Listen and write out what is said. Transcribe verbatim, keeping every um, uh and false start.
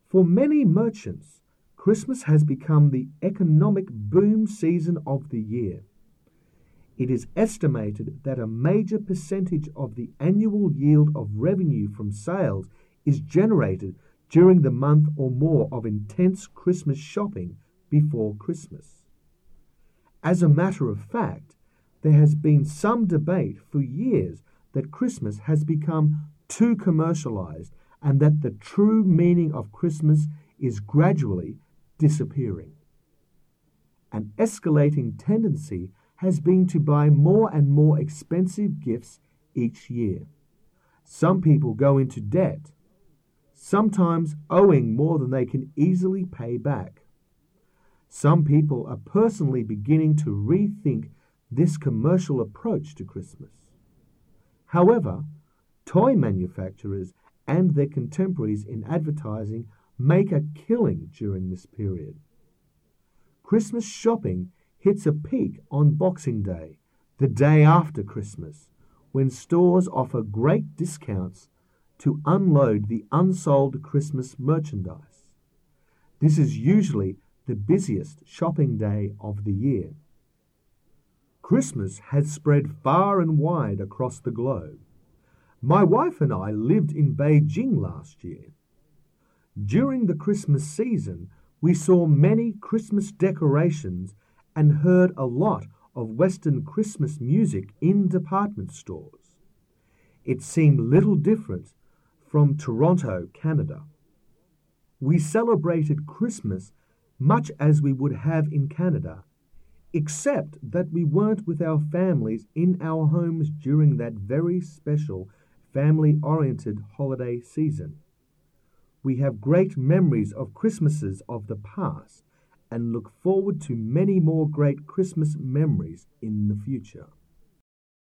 For many merchants, Christmas has become the economic boom season of the year. It is estimated that a major percentage of the annual yield of revenue from sales is generated during the month or more of intense Christmas shopping before Christmas. As a matter of fact, there has been some debate for years that Christmas has become too commercialized and that the true meaning of Christmas is gradually disappearing. An escalating tendency has been to buy more and more expensive gifts each year. Some people go into debt, sometimes owing more than they can easily pay back. Some people are personally beginning to rethink this commercial approach to Christmas. However, toy manufacturers and their contemporaries in advertising make a killing during this period. Christmas shopping hits a peak on Boxing Day, the day after Christmas, when stores offer great discounts to unload the unsold Christmas merchandise. This is usually the busiest shopping day of the year. Christmas has spread far and wide across the globe. My wife and I lived in Beijing last year. During the Christmas season, we saw many Christmas decorations and heard a lot of Western Christmas music in department stores. It seemed little different from Toronto, Canada. We celebrated Christmas much as we would have in Canada, except that we weren't with our families in our homes during that very special family-oriented holiday season. We have great memories of Christmases of the past and look forward to many more great Christmas memories in the future.